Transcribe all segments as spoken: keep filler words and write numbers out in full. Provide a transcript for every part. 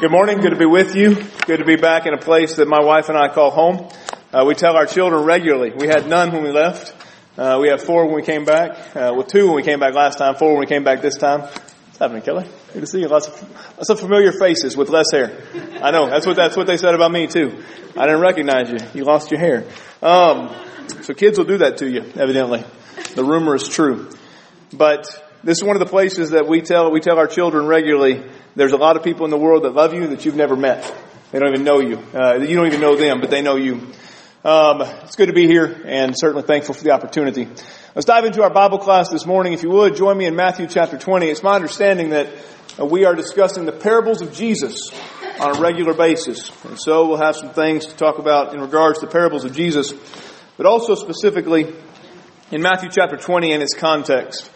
Good morning. Good to be with you. Good to be back in a place that my wife and I call home. Uh, we tell our children regularly. We had none when we left. Uh, we had four when we came back. Uh, well, two when we came back last time. Four when we came back this time. What's happening, Kelly? Good to see you. Lots of, lots of familiar faces with less hair. I know. That's what that's what they said about me too. I didn't recognize you. You lost your hair. Um, so kids will do that to you. Evidently, the rumor is true. But this is one of the places that we tell we tell our children regularly. There's a lot of people in the world that love you that you've never met. They don't even know you. Uh, you don't even know them, but they know you. Um, it's good to be here and certainly thankful for the opportunity. Let's dive into our Bible class this morning. If you would, join me in Matthew chapter twenty. It's my understanding that uh, we are discussing the parables of Jesus on a regular basis. And so we'll have some things to talk about in regards to the parables of Jesus, but also specifically in Matthew chapter twenty and its context.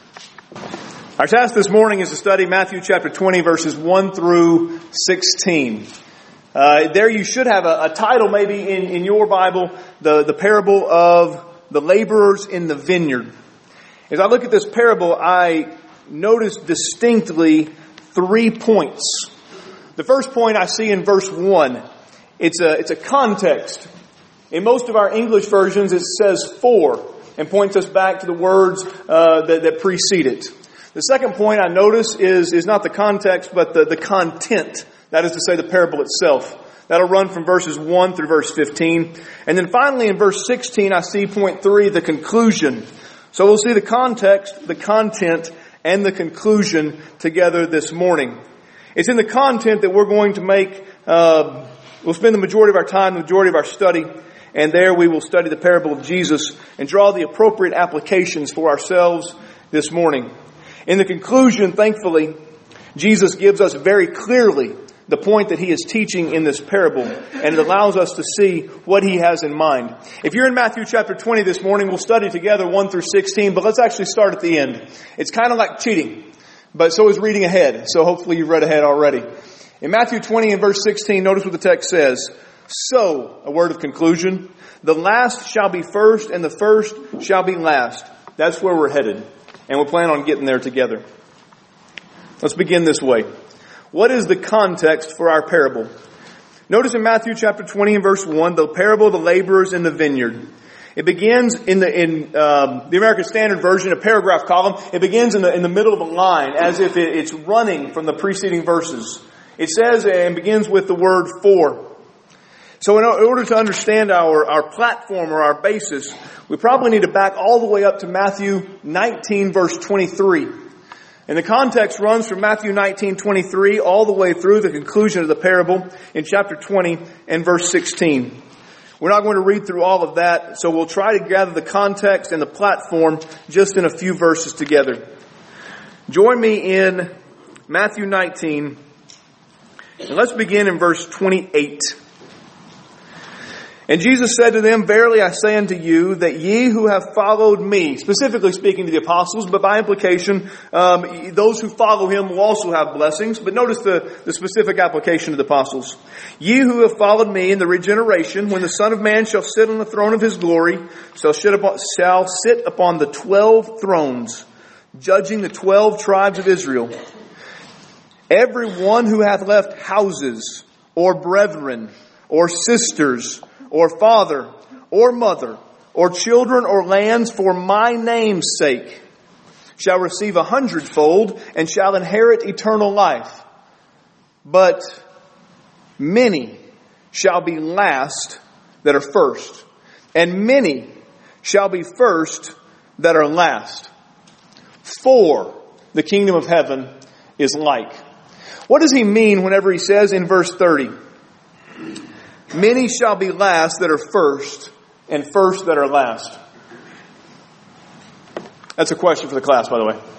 Our task this morning is to study Matthew chapter twenty, verses one through sixteen. Uh, there you should have a, a title maybe in, in your Bible, the, the parable of the laborers in the vineyard. As I look at this parable, I notice distinctly three points. The first point I see in verse one. It's a, it's a context. In most of our English versions it says for and points us back to the words uh, that, that precede it. The second point I notice is, is not the context, but the, the content. That is to say, the parable itself. That'll run from verses one through verse fifteen. And then finally in verse sixteen, I see point three, the conclusion. So we'll see the context, the content, and the conclusion together this morning. It's in the content that we're going to make, uh, we'll spend the majority of our time, the majority of our study, and there we will study the parable of Jesus and draw the appropriate applications for ourselves this morning. In the conclusion, thankfully, Jesus gives us very clearly the point that he is teaching in this parable, and it allows us to see what he has in mind. If you're in Matthew chapter twenty this morning, we'll study together one through sixteen, but let's actually start at the end. It's kind of like cheating, but so is reading ahead, so hopefully you've read ahead already. In Matthew twenty and verse sixteen, notice what the text says. So, a word of conclusion, the last shall be first, and the first shall be last. That's where we're headed. And we'll plan on getting there together. Let's begin this way. What is the context for our parable? Notice in Matthew chapter twenty and verse one, the parable of the laborers in the vineyard. It begins in the in um, the American Standard Version, a paragraph column. It begins in the in the middle of a line, as if it, it's running from the preceding verses. It says and begins with the word for. So in order to understand our, our platform or our basis, we probably need to back all the way up to Matthew nineteen, verse twenty-three. And the context runs from Matthew nineteen, twenty-three all the way through the conclusion of the parable in chapter twenty and verse sixteen. We're not going to read through all of that, so we'll try to gather the context and the platform just in a few verses together. Join me in Matthew nineteen, and let's begin in verse twenty-eight. And Jesus said to them, Verily I say unto you, that ye who have followed me, specifically speaking to the apostles, but by implication, um, those who follow him will also have blessings. But notice the, the specific application of the apostles. Ye who have followed me in the regeneration, when the Son of Man shall sit on the throne of his glory, shall sit upon, shall sit upon the twelve thrones, judging the twelve tribes of Israel. Every one who hath left houses, or brethren, or sisters, or father, or mother, or children, or lands for my name's sake, shall receive a hundredfold, and shall inherit eternal life. But many shall be last that are first, and many shall be first that are last. For the kingdom of heaven is like. What does he mean whenever he says in verse thirty, many shall be last that are first, and first that are last? That's a question for the class, by the way.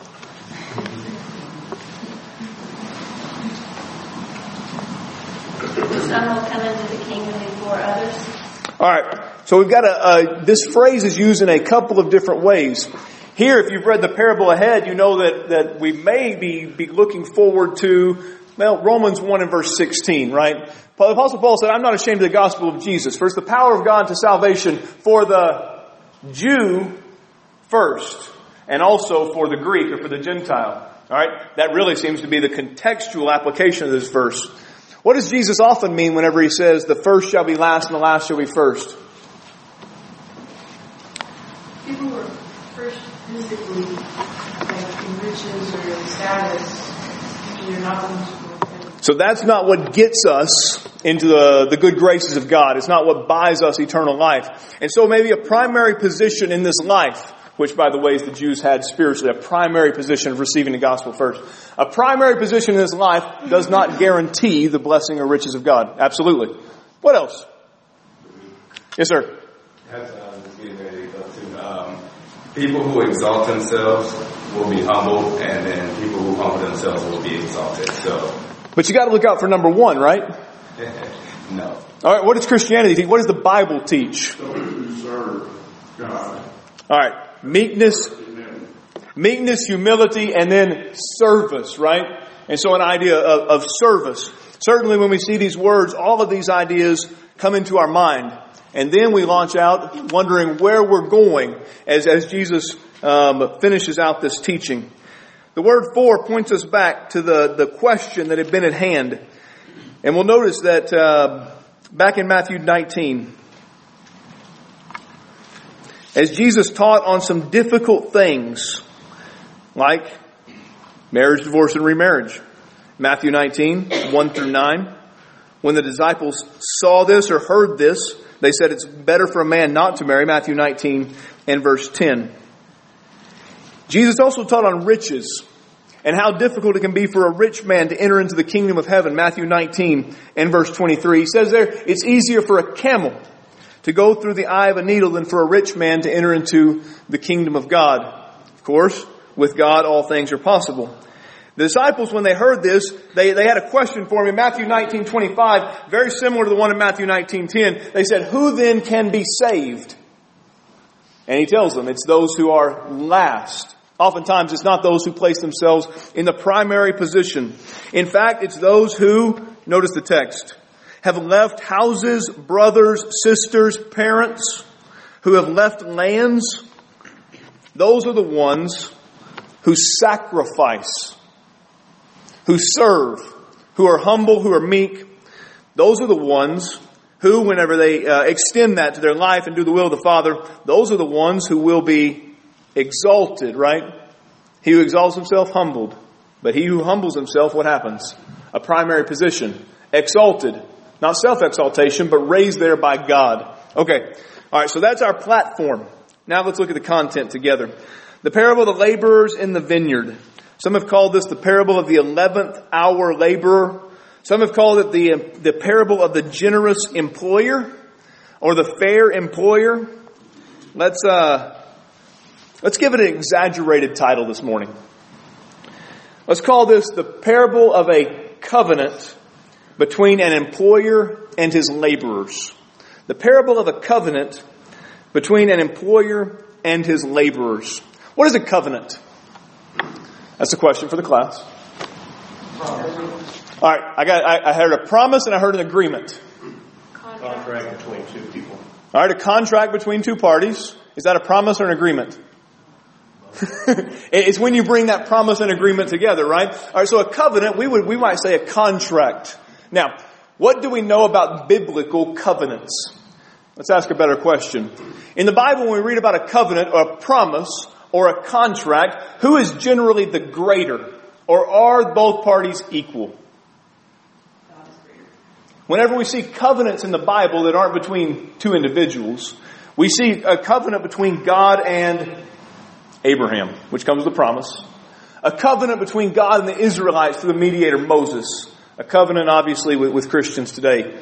Some will come into the kingdom before others. All right. So we've got a, uh, this phrase is used in a couple of different ways. Here, if you've read the parable ahead, you know that, that we may be, be looking forward to, well, Romans one and verse sixteen, right? The Apostle Paul said, I'm not ashamed of the gospel of Jesus, for it's the power of God to salvation for the Jew first, and also for the Greek or for the Gentile. All right? That really seems to be the contextual application of this verse. What does Jesus often mean whenever he says the first shall be last and the last shall be first? People were first physically, like in riches or in status, and you're not going to go heaven. So that's not what gets us into the, the good graces of God. It's not what buys us eternal life. And so maybe a primary position in this life, which by the way is the Jews had spiritually, a primary position of receiving the gospel first. A primary position in this life does not guarantee the blessing or riches of God. Absolutely. What else? Yes, sir. That's, um, just getting ready to go to, um, people who exalt themselves will be humbled, and then people who humble themselves will be exalted. So, but you got to look out for number one, right? no. All right. What does Christianity teach? What does the Bible teach? Those serve God. All right. Meekness, meekness, humility, and then service, right? And so an idea of, of service. Certainly when we see these words, all of these ideas come into our mind. And then we launch out wondering where we're going as, as Jesus um, finishes out this teaching. The word for points us back to the, the question that had been at hand. And we'll notice that uh, back in Matthew nineteen, as Jesus taught on some difficult things, like marriage, divorce, and remarriage. Matthew nineteen, one through nine. When the disciples saw this or heard this, they said it's better for a man not to marry. Matthew nineteen and verse ten. Jesus also taught on riches and how difficult it can be for a rich man to enter into the kingdom of heaven. Matthew nineteen and verse twenty-three. He says there, it's easier for a camel to go through the eye of a needle than for a rich man to enter into the kingdom of God. Of course, with God all things are possible. The disciples, when they heard this, they, they had a question for him in Matthew nineteen twenty-five, very similar to the one in Matthew nineteen ten. They said, who then can be saved? And he tells them, it's those who are last. Oftentimes, it's not those who place themselves in the primary position. In fact, it's those who, notice the text, have left houses, brothers, sisters, parents, who have left lands. Those are the ones who sacrifice, who serve, who are humble, who are meek. Those are the ones who, whenever they uh, extend that to their life and do the will of the Father, those are the ones who will be exalted, right? He who exalts himself, humbled. But he who humbles himself, what happens? A primary position. Exalted. Not self-exaltation, but raised there by God. Okay. All right, so that's our platform. Now let's look at the content together. The parable of the laborers in the vineyard. Some have called this the parable of the eleventh hour laborer. Some have called it the, the parable of the generous employer or the fair employer. Let's, uh, let's give it an exaggerated title this morning. Let's call this the parable of a covenant between an employer and his laborers. The parable of a covenant between an employer and his laborers. What is a covenant? That's a question for the class. All right, I got. I, I heard a promise and I heard an agreement. Contract between two people. All right, a contract between two parties. Is that a promise or an agreement? It's when you bring that promise and agreement together, right? All right, so a covenant, we would we might say a contract. Now, what do we know about biblical covenants? Let's ask a better question. In the Bible, when we read about a covenant or a promise or a contract, who is generally the greater? Or are both parties equal? Whenever we see covenants in the Bible that aren't between two individuals, we see a covenant between God and Abraham, which comes with a promise. A covenant between God and the Israelites through the mediator Moses. A covenant, obviously, with, with Christians today.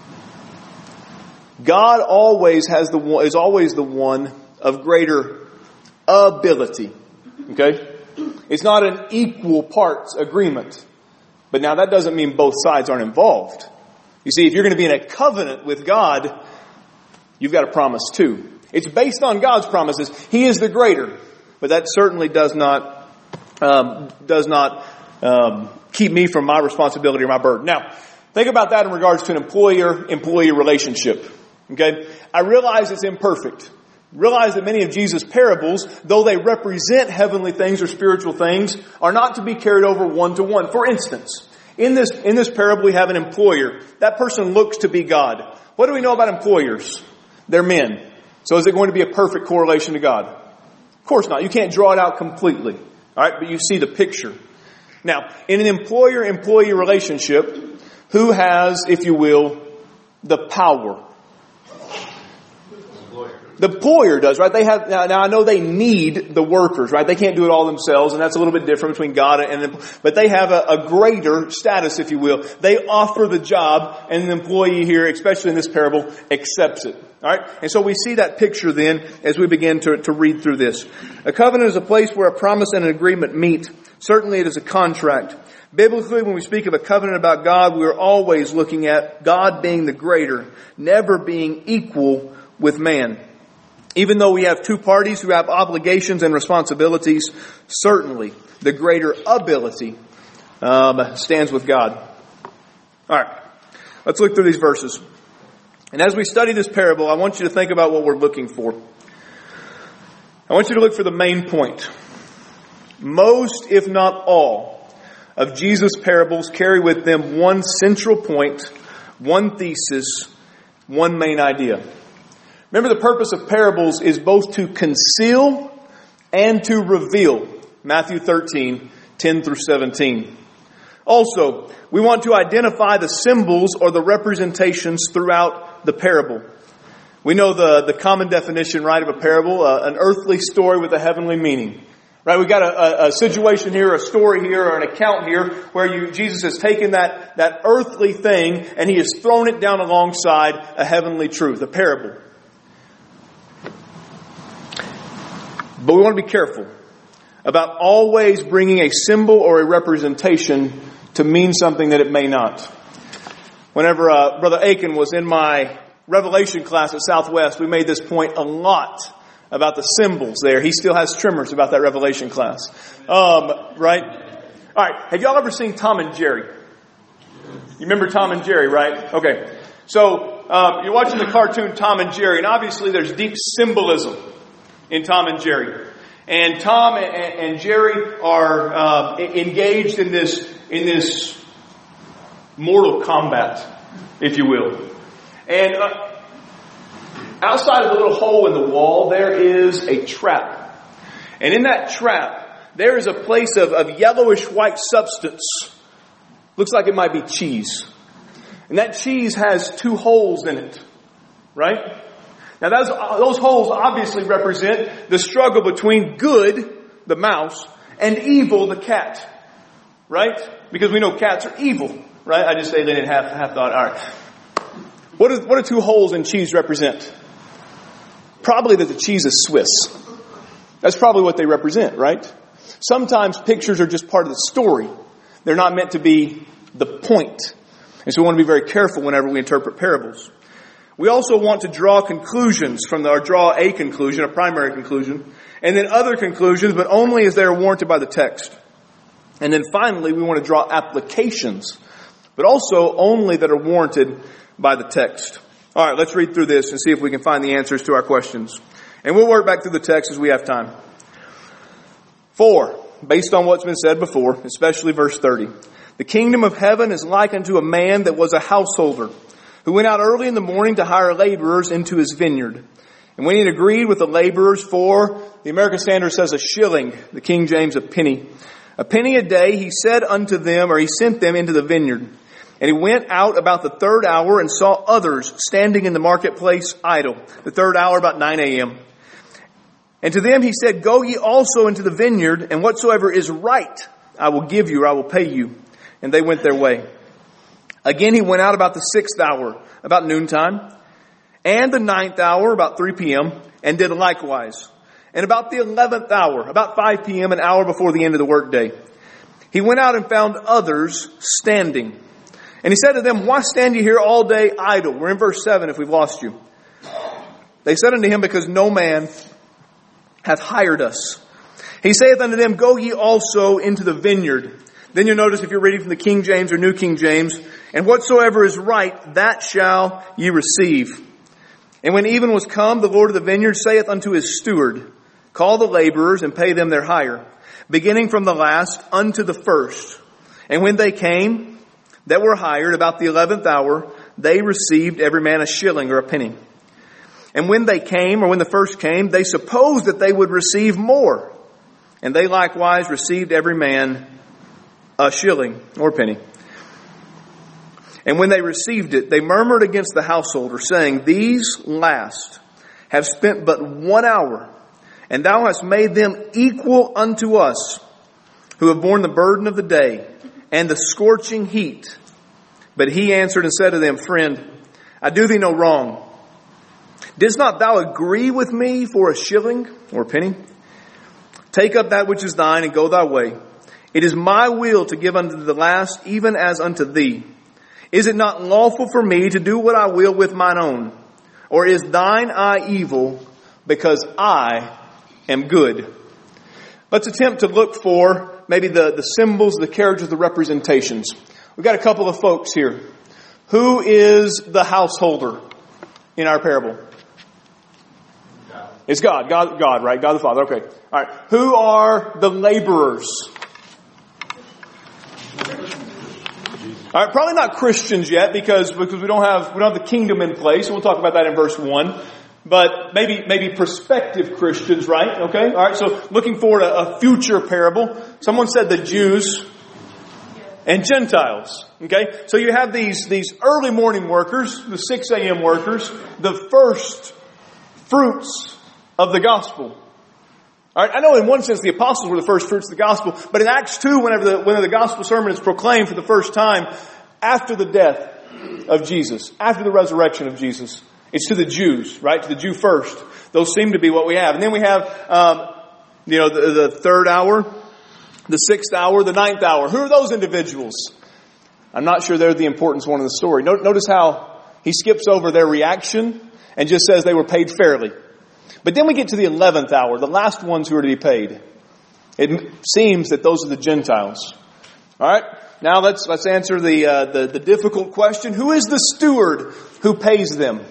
God always has the one, is always the one of greater ability. Okay? It's not an equal parts agreement. But now that doesn't mean both sides aren't involved. You see, if you're going to be in a covenant with God, you've got a promise too. It's based on God's promises. He is the greater. But that certainly does not, um, does not, um, keep me from my responsibility or my burden. Now, think about that in regards to an employer-employee relationship. Okay? I realize it's imperfect. Realize that many of Jesus' parables, though they represent heavenly things or spiritual things, are not to be carried over one to one. For instance, In this, in this parable, we have an employer. That person looks to be God. What do we know about employers? They're men. So is it going to be a perfect correlation to God? Of course not. You can't draw it out completely. All right, but you see the picture. Now, in an employer-employee relationship, who has, if you will, the power? The employer does, right? They have, now, now I know they need the workers, right? They can't do it all themselves, and that's a little bit different between God and, but they have a, a greater status, if you will. They offer the job, and the employee here, especially in this parable, accepts it. Alright? And so we see that picture then as we begin to, to read through this. A covenant is a place where a promise and an agreement meet. Certainly it is a contract. Biblically, when we speak of a covenant about God, we are always looking at God being the greater, never being equal with man. Even though we have two parties who have obligations and responsibilities, certainly the greater ability um, stands with God. Alright, let's look through these verses. And as we study this parable, I want you to think about what we're looking for. I want you to look for the main point. Most, if not all, of Jesus' parables carry with them one central point, one thesis, one main idea. Remember, the purpose of parables is both to conceal and to reveal. Matthew thirteen, ten through seventeen. Also, we want to identify the symbols or the representations throughout the parable. We know the, the common definition, right, of a parable, uh, an earthly story with a heavenly meaning. Right, we've got a, a, a situation here, a story here, or an account here where you, Jesus has taken that, that earthly thing and He has thrown it down alongside a heavenly truth, a parable. But we want to be careful about always bringing a symbol or a representation to mean something that it may not. Whenever uh, Brother Aiken was in my Revelation class at Southwest, we made this point a lot about the symbols there. He still has tremors about that Revelation class. Um, right? All right. Have y'all ever seen Tom and Jerry? You remember Tom and Jerry, right? Okay. So um, you're watching the cartoon Tom and Jerry, and obviously there's deep symbolism in Tom and Jerry. And Tom and, and Jerry are uh, engaged in this in this mortal combat, if you will. And uh, outside of the little hole in the wall, there is a trap. And in that trap, there is a place of, of yellowish white substance. Looks like it might be cheese. And that cheese has two holes in it. Right? Now those, those holes obviously represent the struggle between good, the mouse, and evil, the cat. Right? Because we know cats are evil. Right? I just say that in half, half thought. All right. What do, what do two holes in cheese represent? Probably that the cheese is Swiss. That's probably what they represent, right? Sometimes pictures are just part of the story. They're not meant to be the point. And so we want to be very careful whenever we interpret parables. We also want to draw conclusions from the, or draw a conclusion, a primary conclusion, and then other conclusions, but only as they are warranted by the text. And then finally, we want to draw applications, but also only that are warranted by the text. All right, let's read through this and see if we can find the answers to our questions. And we'll work back through the text as we have time. For, based on what's been said before, especially verse thirty, the kingdom of heaven is like unto a man that was a householder, who went out early in the morning to hire laborers into his vineyard. And when he had agreed with the laborers for, the American Standard says a shilling, the King James a penny, a penny a day, he said unto them, or he sent them into the vineyard. And he went out about the third hour and saw others standing in the marketplace idle. The third hour about nine a.m. And to them he said, Go ye also into the vineyard, and whatsoever is right I will give you, or I will pay you. And they went their way. Again he went out about the sixth hour, about noontime, and the ninth hour, about three p.m., and did likewise. And about the eleventh hour, about five p.m., an hour before the end of the workday, he went out and found others standing. And he said to them, Why stand ye here all day idle? We're in verse seven if we've lost you. They said unto him, Because no man hath hired us. He saith unto them, Go ye also into the vineyard. Then you'll notice if you're reading from the King James or New King James, and whatsoever is right, that shall ye receive. And when even was come, the Lord of the vineyard saith unto his steward, Call the laborers and pay them their hire, beginning from the last unto the first. And when they came, that were hired about the eleventh hour, they received every man a shilling or a penny. And when they came, or when the first came, they supposed that they would receive more. And they likewise received every man a shilling or a penny. And when they received it, they murmured against the householder, saying, These last have spent but one hour, and thou hast made them equal unto us, who have borne the burden of the day and the scorching heat. But he answered and said to them, Friend, I do thee no wrong. Didst not thou agree with me for a shilling or a penny? Take up that which is thine and go thy way. It is my will to give unto the last, even as unto thee. Is it not lawful for me to do what I will with mine own? Or is thine eye evil because I am good? Let's attempt to look for maybe the, the symbols, the characters, the representations. We've got a couple of folks here. Who is the householder in our parable? It's God. God, God, right? God the Father. Okay. All right. Who are the laborers? All right. Probably not Christians yet because, because we don't have, we don't have the kingdom in place. And we'll talk about that in verse one. But maybe, maybe prospective Christians, right? Okay. All right. So looking forward to a future parable. Someone said the Jews and Gentiles. Okay. So you have these, these early morning workers, the six a.m. workers, the first fruits of the gospel. All right, I know in one sense the apostles were the first fruits of the gospel, but in Acts two, whenever the, whenever the gospel sermon is proclaimed for the first time, after the death of Jesus, after the resurrection of Jesus, it's to the Jews, right? To the Jew first. Those seem to be what we have. And then we have, um, you know, the, the third hour, the sixth hour, the ninth hour. Who are those individuals? I'm not sure they're the important one in the story. Notice how he skips over their reaction and just says they were paid fairly. But then we get to the eleventh hour, the last ones who are to be paid. It seems that those are the Gentiles. All right. Now let's let's answer the uh, the, the difficult question: who is the steward who pays them?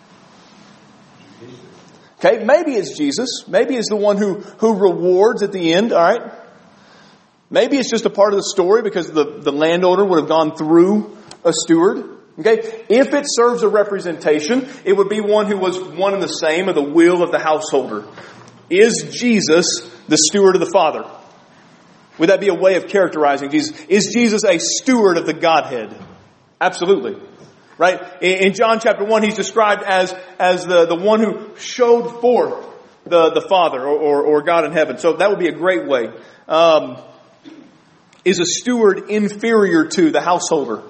Okay, maybe it's Jesus. Maybe it's the one who who rewards at the end. All right. Maybe it's just a part of the story because the the landowner would have gone through a steward. Okay, if it serves a representation, it would be one who was one and the same of the will of the householder. Is Jesus the steward of the Father? Would that be a way of characterizing Jesus? Is Jesus a steward of the Godhead? Absolutely. Right? In John chapter one, he's described as, as the, the one who showed forth the, the Father or, or, or God in heaven. So that would be a great way. Um, is a steward inferior to the householder?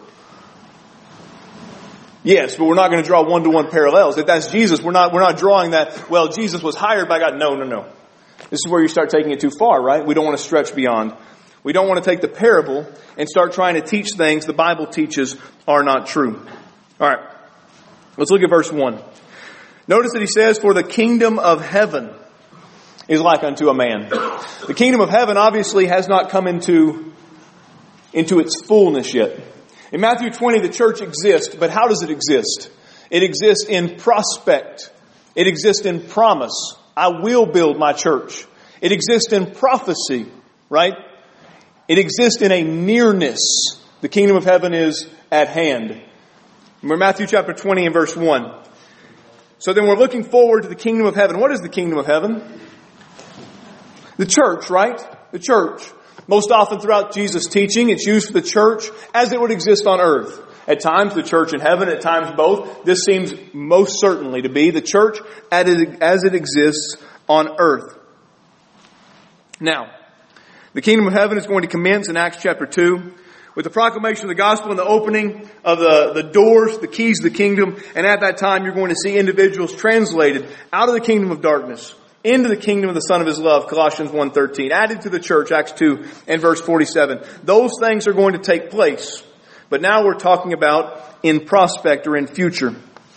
Yes, but we're not going to draw one-to-one parallels. If that's Jesus, we're not, we're not drawing that, well, Jesus was hired by God. No, no, no. This is where you start taking it too far, right? We don't want to stretch beyond. We don't want to take the parable and start trying to teach things the Bible teaches are not true. All right. Let's look at verse one. Notice that he says, for the kingdom of heaven is like unto a man. The kingdom of heaven obviously has not come into, into its fullness yet. In Matthew twenty, the church exists, but how does it exist? It exists in prospect. It exists in promise. I will build my church. It exists in prophecy, right? It exists in a nearness. The kingdom of heaven is at hand. Remember Matthew chapter twenty and verse one. So then we're looking forward to the kingdom of heaven. What is the kingdom of heaven? The church, right? The church. Most often throughout Jesus' teaching, it's used for the church as it would exist on earth. At times the church in heaven, at times both. This seems most certainly to be the church as it exists on earth. Now, the kingdom of heaven is going to commence in Acts chapter two with the proclamation of the gospel and the opening of the, the doors, the keys of the kingdom. And at that time, you're going to see individuals translated out of the kingdom of darkness into the kingdom of the Son of His love, Colossians one thirteen, added to the church, Acts two and verse forty-seven. Those things are going to take place. But now we're talking about in prospect or in future.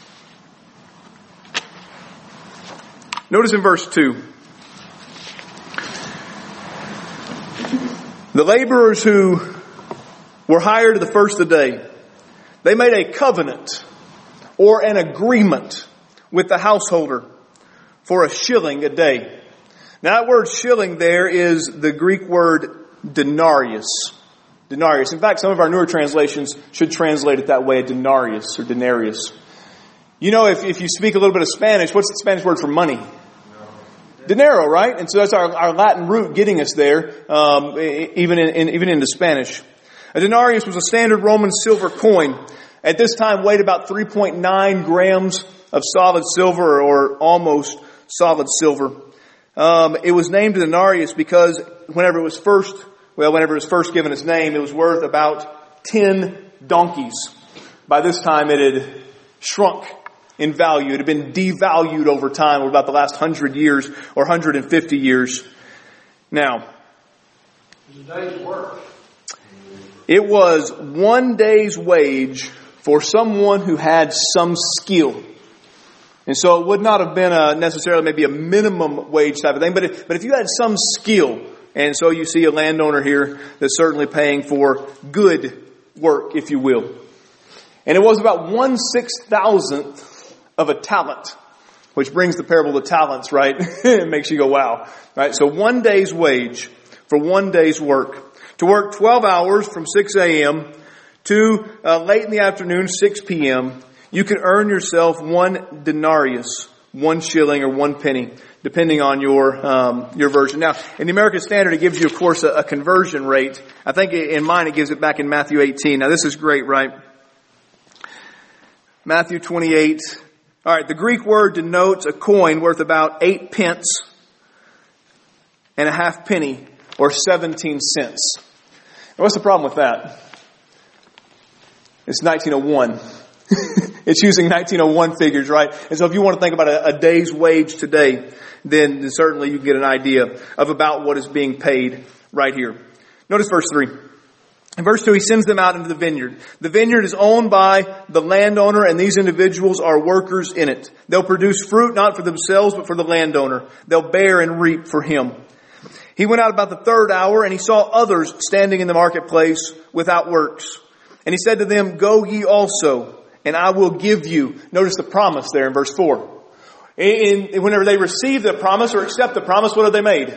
Notice in verse two. The laborers who were hired the first of the day, they made a covenant or an agreement with the householder for a shilling a day. Now that word shilling there is the Greek word denarius. denarius. In fact, some of our newer translations should translate it that way, a denarius or denarius. You know, if, if you speak a little bit of Spanish, what's the Spanish word for money? Dinero, right? And so that's our, our Latin root getting us there, um, even in, in even into Spanish. A denarius was a standard Roman silver coin. At this time, weighed about three point nine grams of solid silver, or almost solid silver. Um, it was named a denarius because whenever it was first, well, whenever it was first given its name, it was worth about ten donkeys. By this time, it had shrunk in value. It had been devalued over time over about the last hundred years or one hundred fifty years. Now, it was a day's work. It was one day's wage for someone who had some skill. And so it would not have been a necessarily maybe a minimum wage type of thing, but if, but if you had some skill, and so you see a landowner here that's certainly paying for good work, if you will. And it was about one six thousandth of a talent, which brings the parable of the talents, right? It makes you go, wow. Right? So one day's wage for one day's work. To work twelve hours from six a.m. to uh, late in the afternoon, six p.m., you can earn yourself one denarius, one shilling or one penny, depending on your um, your version. Now, in the American Standard, it gives you, of course, a, a conversion rate. I think in mine, it gives it back in Matthew eighteen. Now, this is great, right? Matthew twenty-eight. All right, the Greek word denotes a coin worth about eight pence and a half penny, or seventeen cents. Now, what's the problem with that? It's nineteen oh one. It's using nineteen oh one figures, right? And so if you want to think about a, a day's wage today, then, then certainly you can get an idea of about what is being paid right here. Notice verse three. In verse two, he sends them out into the vineyard. The vineyard is owned by the landowner, and these individuals are workers in it. They'll produce fruit not for themselves, but for the landowner. They'll bear and reap for him. He went out about the third hour, and he saw others standing in the marketplace without works. And he said to them, "Go ye also, and I will give you." Notice the promise there in verse four. In, in, whenever they receive the promise or accept the promise, what have they made?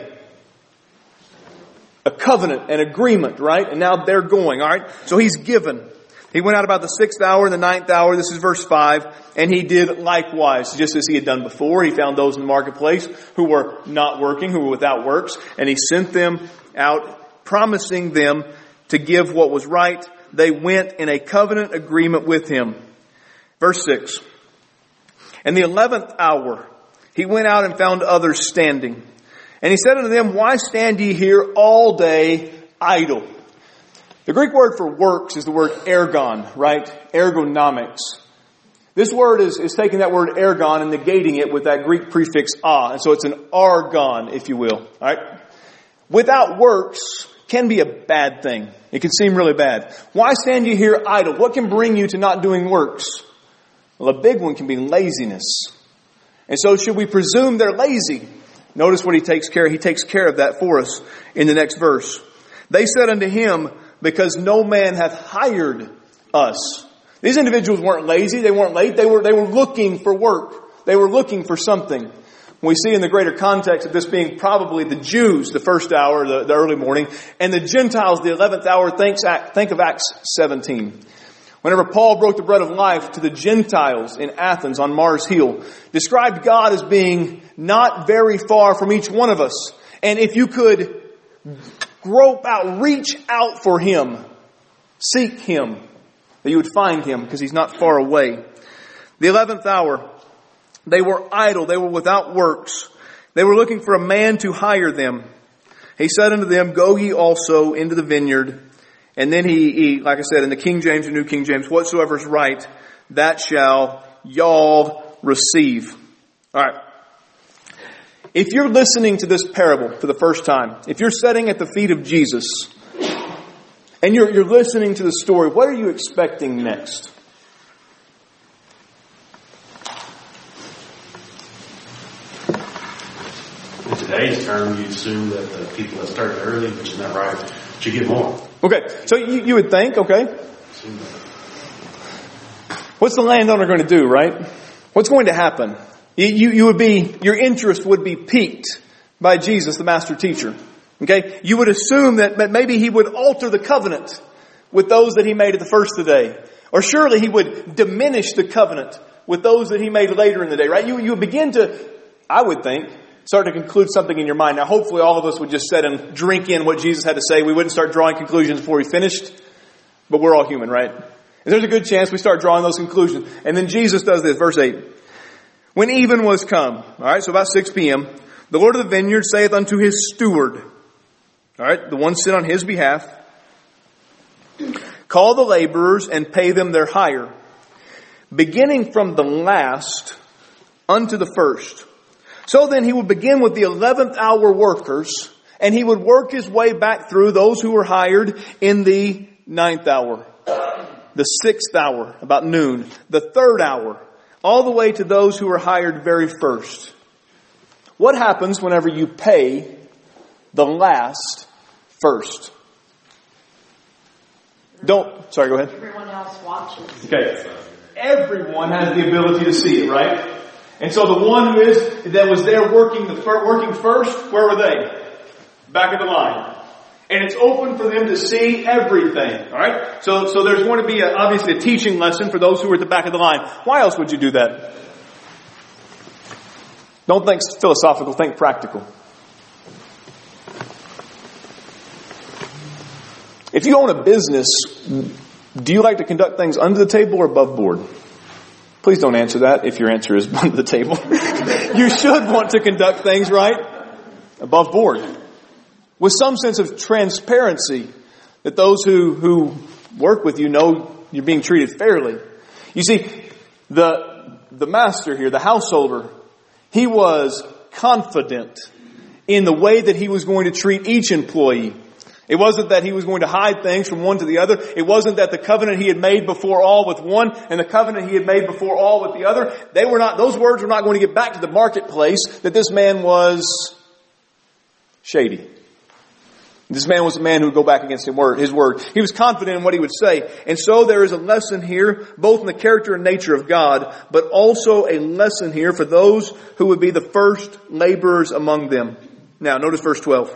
A covenant, an agreement, right? And now they're going, all right? So he's given. He went out about the sixth hour and the ninth hour. This is verse five. And he did likewise, just as he had done before. He found those in the marketplace who were not working, who were without works. And he sent them out, promising them to give what was right. They went in a covenant agreement with him. Verse six. And the eleventh hour, he went out and found others standing. And he said unto them, "Why stand ye here all day idle?" The Greek word for works is the word ergon, right? Ergonomics. This word is, is taking that word ergon and negating it with that Greek prefix a. And so it's an argon, if you will. All right? Without works can be a bad thing. It can seem really bad. Why stand you here idle? What can bring you to not doing works? Well, a big one can be laziness. And so should we presume they're lazy? Notice what he takes care of. He takes care of that for us in the next verse. They said unto him, "Because no man hath hired us." These individuals weren't lazy. They weren't late. They were, they were looking for work. They were looking for something. We see in the greater context of this being probably the Jews, the first hour, the, the early morning, and the Gentiles, the eleventh hour. Think, think of Acts seventeen. Whenever Paul broke the bread of life to the Gentiles in Athens on Mars Hill, described God as being not very far from each one of us. And if you could grope out, reach out for him, seek him, that you would find him because he's not far away. The eleventh hour, they were idle. They were without works. They were looking for a man to hire them. He said unto them, "Go ye also into the vineyard." And then he, he, like I said, in the King James and New King James, "Whatsoever is right, that shall y'all receive." All right. If you're listening to this parable for the first time, if you're sitting at the feet of Jesus, and you're, you're listening to the story, what are you expecting next? In today's term, you assume that the people that started early, which is not right, should get more. Okay, so you, you would think, okay, what's the landowner going to do, right? What's going to happen? You, you, you would be, your interest would be piqued by Jesus, the master teacher. Okay, you would assume that maybe he would alter the covenant. with those that he made at the first of the day. Or surely he would diminish the covenant with those that he made later in the day, right? You, you would begin to, I would think, start to conclude something in your mind. Now, hopefully all of us would just sit and drink in what Jesus had to say. We wouldn't start drawing conclusions before he finished. But we're all human, right? And there's a good chance we start drawing those conclusions. And then Jesus does this, verse eight. When even was come, all right, so about six p.m., the Lord of the vineyard saith unto his steward, all right, the one sent on his behalf, call the laborers and pay them their hire, beginning from the last unto the first. So then he would begin with the eleventh hour workers, and he would work his way back through those who were hired in the ninth hour, the sixth hour, about noon, the third hour, all the way to those who were hired very first. What happens whenever you pay the last first? Don't, sorry, go ahead. Everyone else watches. Okay. Everyone has the ability to see it, right? And so the one who is, that was there working the working first, where were they? Back of the line. And it's open for them to see everything. Alright? So, so there's going to be a, obviously a teaching lesson for those who are at the back of the line. Why else would you do that? Don't think philosophical, think practical. If you own a business, do you like to conduct things under the table or above board? Please don't answer that if your answer is under the table. You should want to conduct things, right? Above board. With some sense of transparency that those who, who work with you know you're being treated fairly. You see, the, the master here, the householder, he was confident in the way that he was going to treat each employee. It wasn't that he was going to hide things from one to the other. It wasn't that the covenant he had made before all with one and the covenant he had made before all with the other, they were not, those words were not going to get back to the marketplace that this man was shady. This man was a man who would go back against his word. He was confident in what he would say. And so there is a lesson here, both in the character and nature of God, but also a lesson here for those who would be the first laborers among them. Now, notice verse twelve.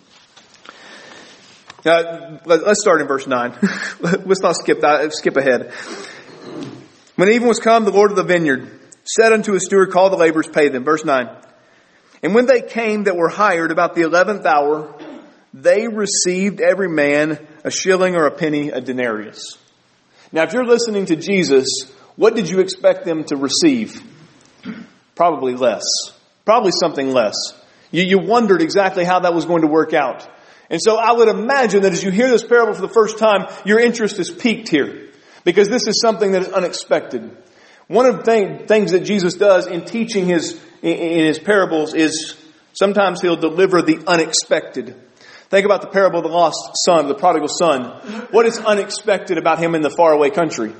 Uh, let's start in verse nine. Let's not skip that, skip ahead. When even was come, the Lord of the vineyard said unto his steward, call the laborers, pay them. Verse nine. And when they came that were hired about the eleventh hour, they received every man a shilling or a penny, a denarius. Now, if you're listening to Jesus, what did you expect them to receive? Probably less. Probably something less. You, you wondered exactly how that was going to work out. And so I would imagine that as you hear this parable for the first time, your interest is piqued here. Because this is something that is unexpected. One of the thing, things that Jesus does in teaching his, in his parables is sometimes he'll deliver the unexpected. Think about the parable of the lost son, the prodigal son. What is unexpected about him in the faraway country?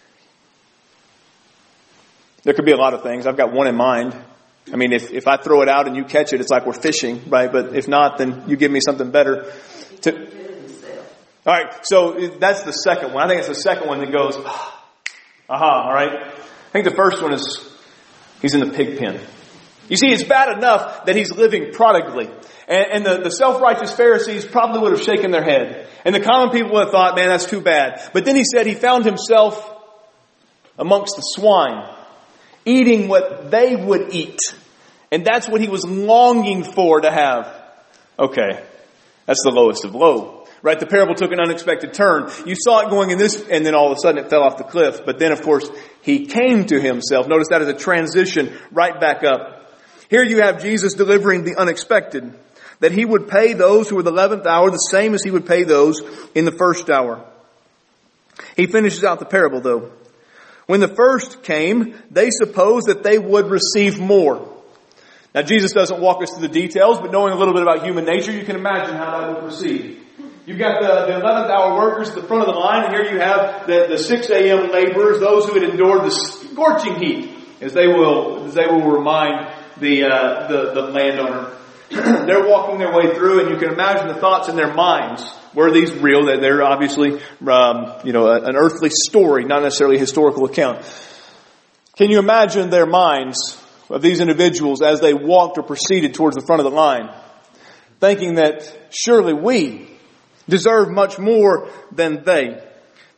There could be a lot of things. I've got one in mind. I mean, if, if I throw it out and you catch it, it's like we're fishing, right? But if not, then you give me something better. To... All right, so that's the second one. I think it's the second one that goes, aha, all right? I think the first one is he's in the pig pen. You see, it's bad enough that he's living prodigally. And, and the, the self-righteous Pharisees probably would have shaken their head. And the common people would have thought, man, that's too bad. But then he said he found himself amongst the swine, eating what they would eat. And that's what he was longing for to have. Okay, that's the lowest of low. Right? The parable took an unexpected turn. You saw it going in this, and then all of a sudden it fell off the cliff. But then, of course, he came to himself. Notice that as a transition right back up. Here you have Jesus delivering the unexpected. That he would pay those who were the eleventh hour the same as he would pay those in the first hour. He finishes out the parable, though. When the first came, they supposed that they would receive more. Now, Jesus doesn't walk us through the details, but knowing a little bit about human nature, you can imagine how that would proceed. You've got the, the eleventh hour workers at the front of the line, and here you have the, the six a.m. laborers, those who had endured the scorching heat, as they will, as they will remind the, uh, the, the landowner. They're walking their way through, and you can imagine the thoughts in their minds. Were these real? They're obviously, um, you know, an earthly story, not necessarily a historical account. Can you imagine their minds of these individuals as they walked or proceeded towards the front of the line, thinking that surely we deserve much more than they?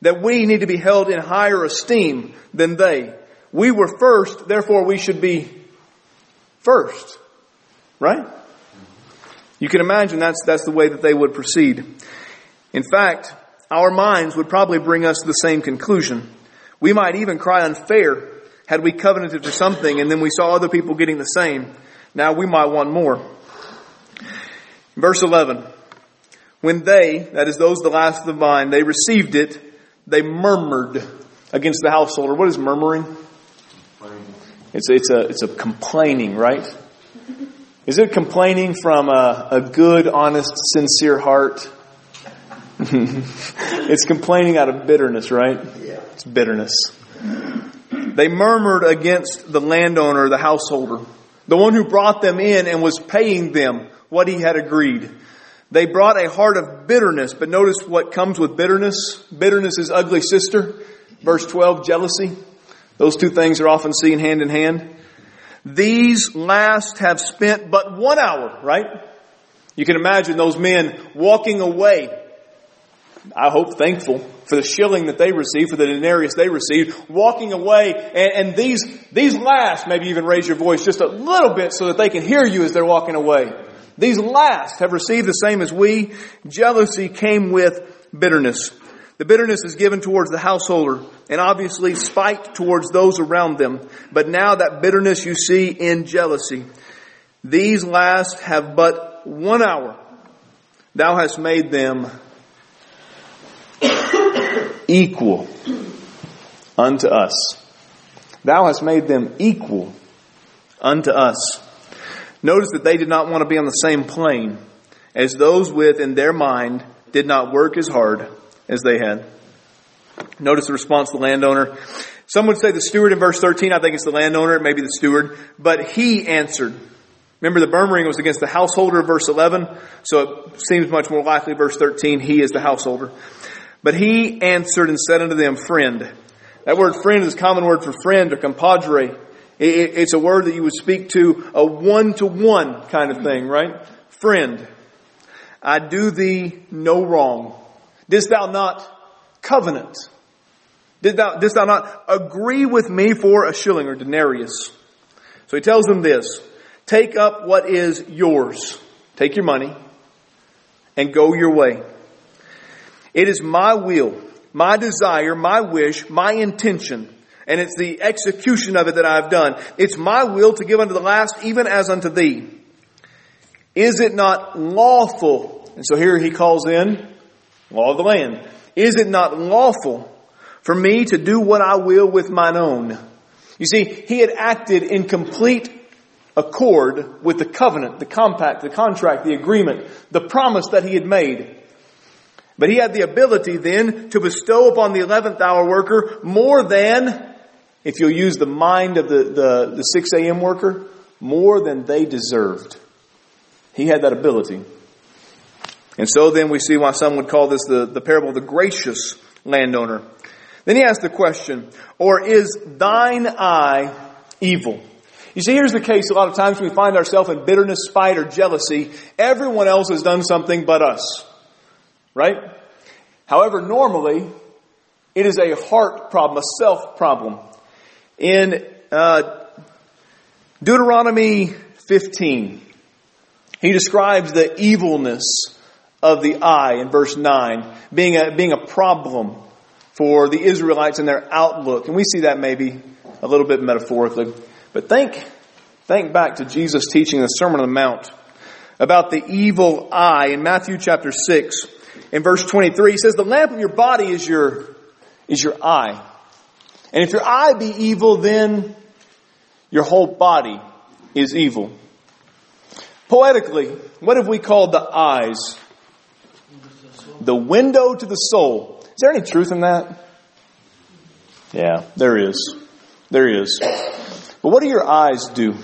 that we need to be held in higher esteem than they. We were first, therefore we should be first. Right? You can imagine that's, that's the way that they would proceed. In fact, our minds would probably bring us to the same conclusion. We might even cry unfair had we covenanted for something and then we saw other people getting the same. Now we might want more. Verse eleven. When they, that is those the last of the vine, they received it, they murmured against the householder. What is murmuring? It's, it's a, it's a complaining, right? Is it complaining from a, a good, honest, sincere heart? It's complaining out of bitterness, right? Yeah. It's bitterness. They murmured against the landowner, the householder, the one who brought them in and was paying them what he had agreed. They brought a heart of bitterness, but notice what comes with bitterness. Bitterness is ugly sister. Verse twelve, jealousy. Those two things are often seen hand in hand. These last have spent but one hour, right? You can imagine those men walking away, I hope thankful for the shilling that they received, for the denarius they received, walking away, and, and these, these last, maybe even raise your voice just a little bit so that they can hear you as they're walking away. These last have received the same as we. Jealousy came with bitterness. The bitterness is given towards the householder, and obviously spite towards those around them. But now that bitterness you see in jealousy. These last have but one hour. Thou hast made them equal unto us. Thou hast made them equal unto us. Notice that they did not want to be on the same plane as those with, in their mind, did not work as hard as they had. Notice the response of the landowner. Some would say the steward in verse thirteen. I think it's the landowner. It may be the steward. But he answered. Remember, the murmuring was against the householder, verse eleven. So it seems much more likely, verse thirteen, he is the householder. But he answered and said unto them, friend. That word friend is a common word for friend or compadre. It's a word that you would speak to a one-to-one kind of thing, right? Friend, I do thee no wrong. Didst thou not covenant? Did thou, didst thou not agree with me for a shilling or denarius? So he tells them this. Take up what is yours. Take your money and go your way. It is my will, my desire, my wish, my intention, and it's the execution of it that I have done. It's my will to give unto the last even as unto thee. Is it not lawful? And so here he calls in law of the land. Is it not lawful for me to do what I will with mine own? You see, he had acted in complete accord with the covenant, the compact, the contract, the agreement, the promise that he had made. But he had the ability then to bestow upon the eleventh hour worker more than, if you'll use the mind of the, the, the six a.m. worker, more than they deserved. He had that ability. And so then we see why some would call this the, the parable of the gracious landowner. Then he asks the question, or is thine eye evil? You see, here's the case. A lot of times when we find ourselves in bitterness, spite, or jealousy, everyone else has done something but us. Right? However, normally, it is a heart problem, a self problem. In uh, Deuteronomy fifteen, he describes the evilness of the eye in verse nine, being a, being a problem for the Israelites in their outlook. And we see that maybe a little bit metaphorically. But think, think back to Jesus teaching the Sermon on the Mount about the evil eye in Matthew chapter six. In verse twenty-three, he says, the lamp of your body is your, is your eye. And if your eye be evil, then your whole body is evil. Poetically, what have we called the eyes? The window to the soul. Is there any truth in that? Yeah, there is. There is. But what do your eyes do?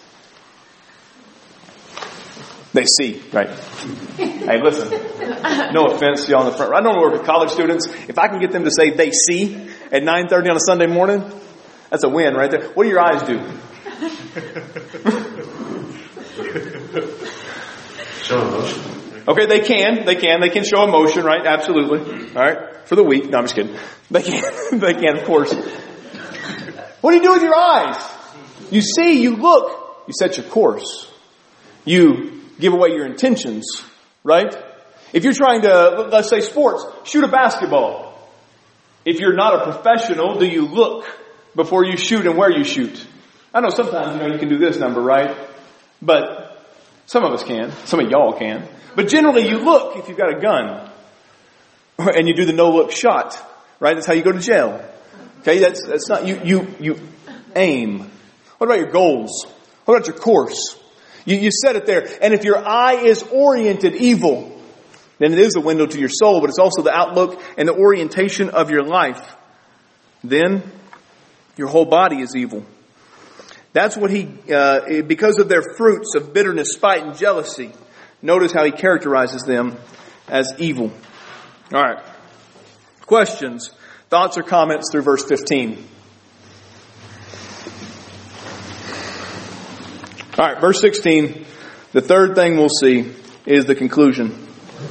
They see, right? Hey, listen. No offense to y'all in the front. I don't work with college students. If I can get them to say they see at nine thirty on a Sunday morning, that's a win right there. What do your eyes do? Show emotion. Okay, they can. They can. They can show emotion, right? Absolutely. All right. For the weak. No, I'm just kidding. They can. They can, of course. What do you do with your eyes? You see, you look, you set your course. You give away your intentions, right? If you're trying to, let's say sports, shoot a basketball. If you're not a professional, do you look before you shoot and where you shoot? I know sometimes, you know, you can do this number, right? But some of us can. Some of y'all can. But generally you look if you've got a gun. And you do the no-look shot, right? That's how you go to jail. Okay, that's that's not, you, you, you aim. What about your goals? What about your course? You, you set it there. And if your eye is oriented evil, then it is a window to your soul, but it's also the outlook and the orientation of your life. Then your whole body is evil. That's what he, uh, because of their fruits of bitterness, spite, and jealousy. Notice how he characterizes them as evil. All right. Questions, thoughts, or comments through verse fifteen? All right, verse sixteen. The third thing we'll see is the conclusion.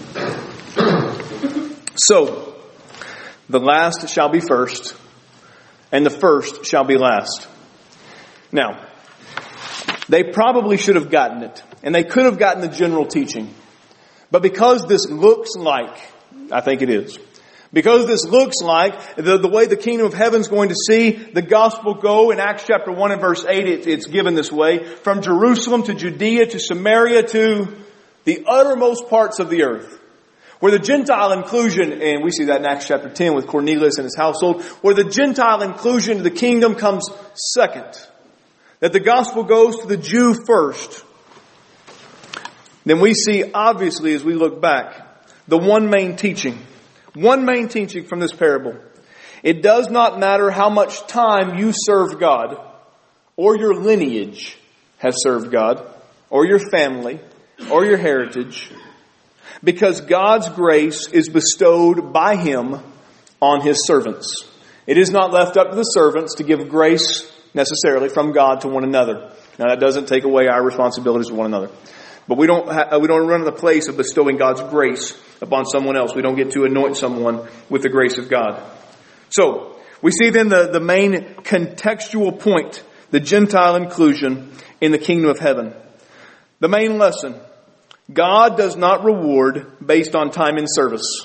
So, the last shall be first, and the first shall be last. Now, they probably should have gotten it, and they could have gotten the general teaching. But because this looks like, I think it is, because this looks like the, the way the kingdom of heaven is going to see the gospel go in Acts chapter one and verse eight, it, it's given this way, from Jerusalem to Judea to Samaria to the uttermost parts of the earth. Where the Gentile inclusion, and we see that in Acts chapter ten with Cornelius and his household, where the Gentile inclusion to the kingdom comes second. That the gospel goes to the Jew first. Then we see, obviously, as we look back, the one main teaching. One main teaching from this parable. It does not matter how much time you serve God, or your lineage has served God, or your family, or your heritage, because God's grace is bestowed by Him on His servants. It is not left up to the servants to give grace necessarily from God to one another. Now that doesn't take away our responsibilities to one another. But we don't ha- we don't run to the place of bestowing God's grace upon someone else. We don't get to anoint someone with the grace of God. So, we see then the, the main contextual point, the Gentile inclusion in the kingdom of heaven. The main lesson, God does not reward based on time and service.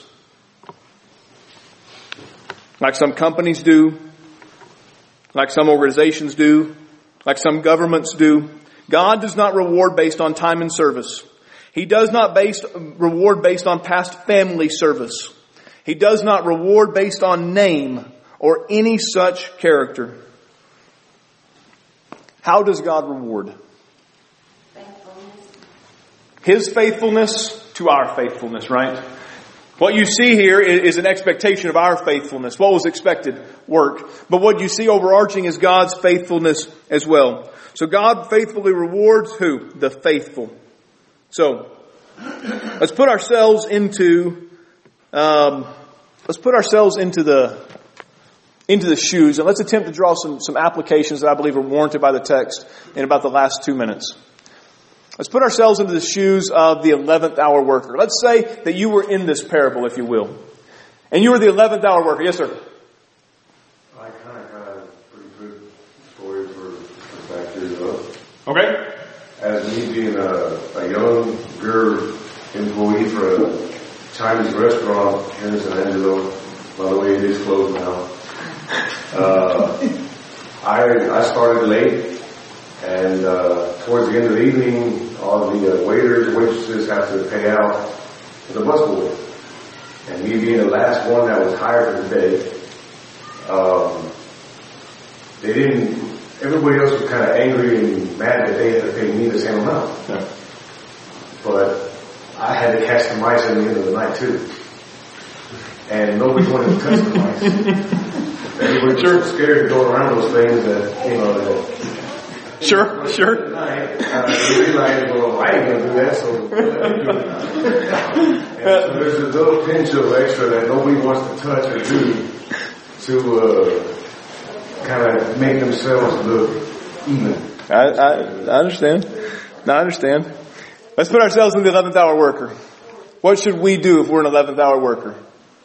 Like some companies do, like some organizations do, like some governments do. God does not reward based on time and service. He does not based, reward based on past family service. He does not reward based on name or any such character. How does God reward? Faithfulness. His faithfulness to our faithfulness, right? What you see here is an expectation of our faithfulness. What was expected? Work. But what you see overarching is God's faithfulness as well. So God faithfully rewards who? The faithful. So, let's put ourselves into, um, let's put ourselves into the, into the shoes, and let's attempt to draw some, some applications that I believe are warranted by the text in about the last two minutes. Let's put ourselves into the shoes of the eleventh hour worker. Let's say that you were in this parable, if you will. And you were the eleventh hour worker. Yes, sir? I kind of got a pretty good story for the fact that, Okay. as me being a, a younger employee for a Chinese restaurant here in San Angelo, by the way, it is closed now. Uh, I I started late, and uh, towards the end of the evening, all the uh, waiters and waitresses have to pay out to the busboy. And me being the last one that was hired for the day, um, they didn't. Everybody else was kind of angry and mad that they had to pay me the same amount. Yeah. But I had to catch the mice at the end of the night too. And nobody wanted to touch the mice. Everybody was sure. scared to go around those things that, you know, that... Sure, sure. Night, uh, they realized, well, I ain't going to do that, so let me do it. And so there's a little pinch of extra that nobody wants to touch or do to... Uh, kind of make themselves look even. I, I, I understand. No, I understand. Let's put ourselves in the eleventh hour worker. What should we do if we're an eleventh hour worker?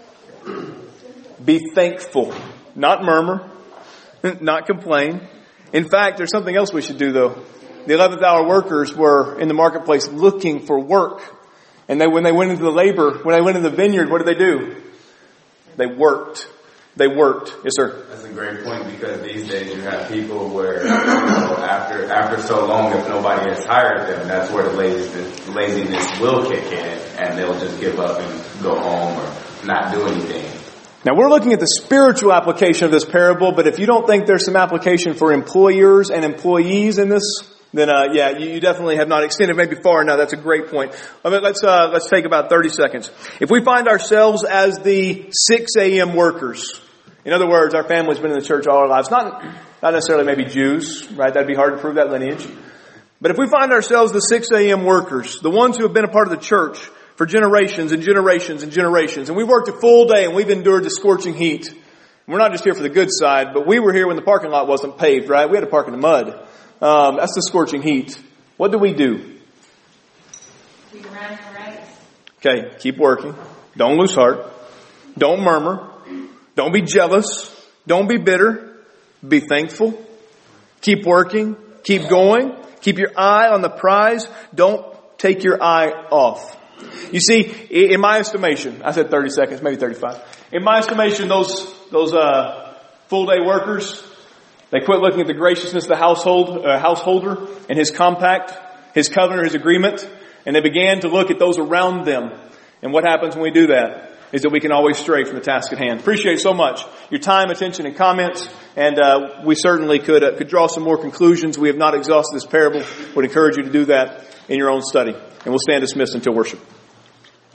Be thankful. Not murmur. Not complain. In fact, there's something else we should do though. The eleventh hour workers were in the marketplace looking for work. And they, when they went into the labor, when they went into the vineyard, what did they do? They worked. They worked. Yes, sir. That's a great point because these days you have people where, you know, after after so long, if nobody has hired them, that's where the laziness, laziness will kick in, and they'll just give up and go home or not do anything. Now we're looking at the spiritual application of this parable, but if you don't think there's some application for employers and employees in this, then uh, yeah, you, you definitely have not extended maybe far enough. That's a great point. I mean, let's uh, let's take about thirty seconds. If we find ourselves as the six a.m. workers, in other words, our family's been in the church all our lives, not not necessarily maybe Jews, right? That'd be hard to prove that lineage. But if we find ourselves the six a.m. workers, the ones who have been a part of the church for generations and generations and generations, and we worked a full day and we've endured the scorching heat. We're not just here for the good side, but we were here when the parking lot wasn't paved, right? We had to park in the mud. Um, that's the scorching heat. What do we do? We run the race. Okay, keep working. Don't lose heart. Don't murmur. Don't be jealous. Don't be bitter. Be thankful. Keep working. Keep going. Keep your eye on the prize. Don't take your eye off. You see, in my estimation, I said thirty seconds, maybe thirty-five. In my estimation, those those uh, full day workers, they quit looking at the graciousness of the household uh, householder and his compact, his covenant, his agreement, and they began to look at those around them. And what happens when we do that is that we can always stray from the task at hand. Appreciate so much your time, attention, and comments. And uh, we certainly could uh, could draw some more conclusions. We have not exhausted this parable. Would encourage you to do that in your own study. And we'll stand dismissed until worship.